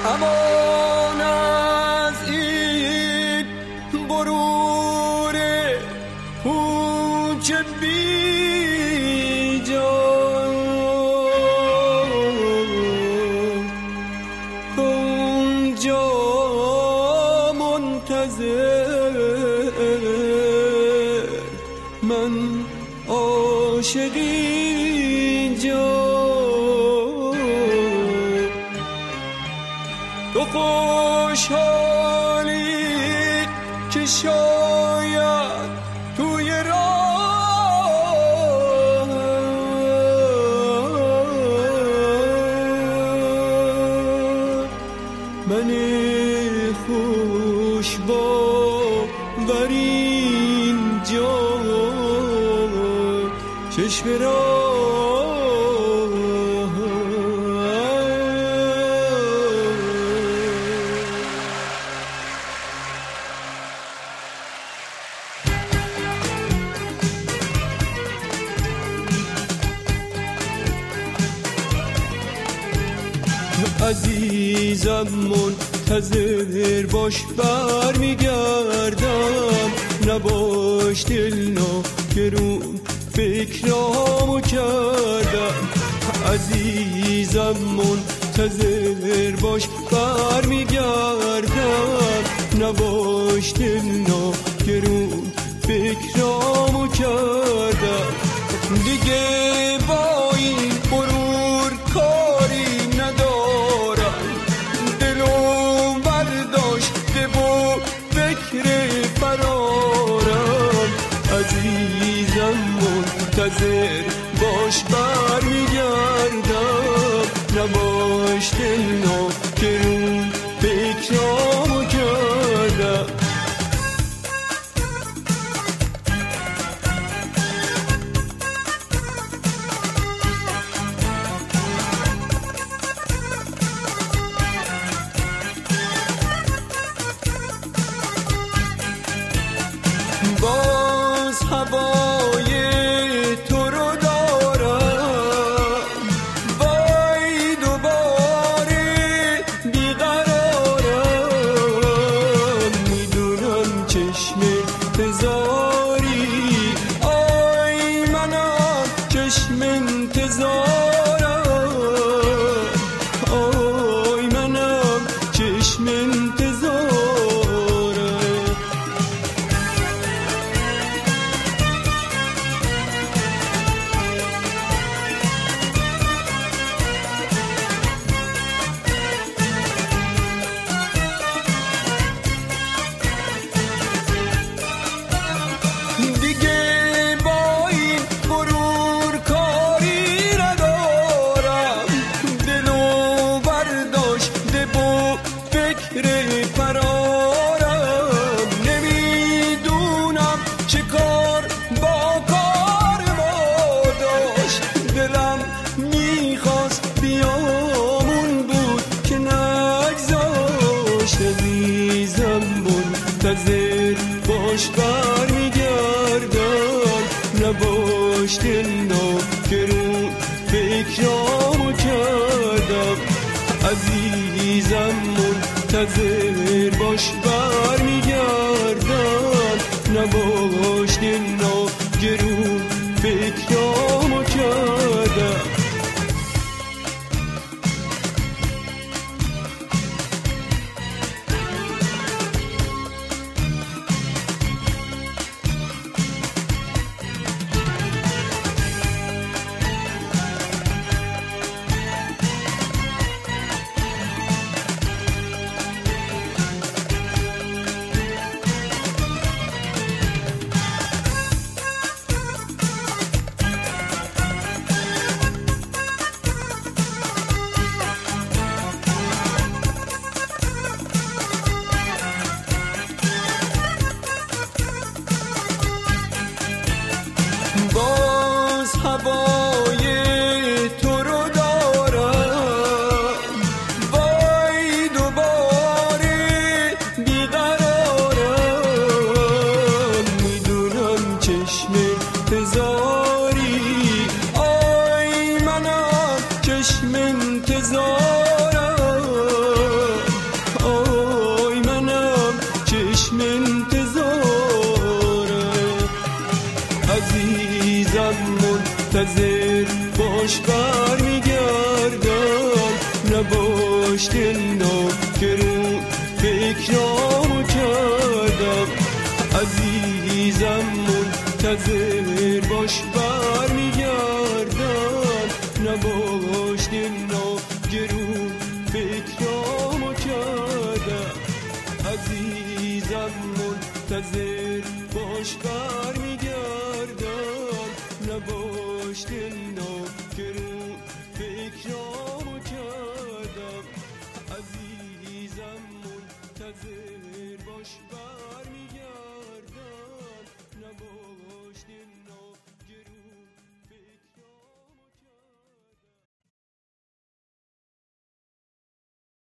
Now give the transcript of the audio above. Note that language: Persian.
امان از این غرور پوچ بی جان، اونجا منتظر من عاشقی جان. تو خوشحالی که شاید توی راه من خوش باورین جان چشم راه. عزیزم منتظر باش برمیگردم، نباش دل ناگرون فکرامو کردم. عزیزم منتظر باش برمیگردم، نباش دل ناگرون فکرامو کردم. دیگه با این غرور کاری ندارم، دلو برداشته و فکر فرارم. عزیزم منتظر باش برمیگردم، نباش دل ناگرون فکرامو کردم. باز هوای تو رو دارم، وای دوباره بیقرارم. میدونم چشم انتظاری، آی منم چشم انتظارم، آی منم چشم انتظارم. دیگه با این غرور کاری ندارم، دلو برداشته و فکر فرارم. نمیدونم چه کار با کار ما داشت، دلم میخواست بیامون بود که نگذاشت. عزیزم منتظر باش برمیگردم، نباش دل ناگرون فکرامو کردم. عزیزم منتظر باش برمیگردم، نباش دل ناگرون فکرامو کردم. منتظر باش برمیگردم نباش دلناک که رو فکرامو کردم عزیزم منتظر باش برمیگردم نباش دلناک که رو فکرامو کردم عزیزم منتظر باش برمیگردم نباش دلناک که رو فکرامو کردم عزیزم منتظر باش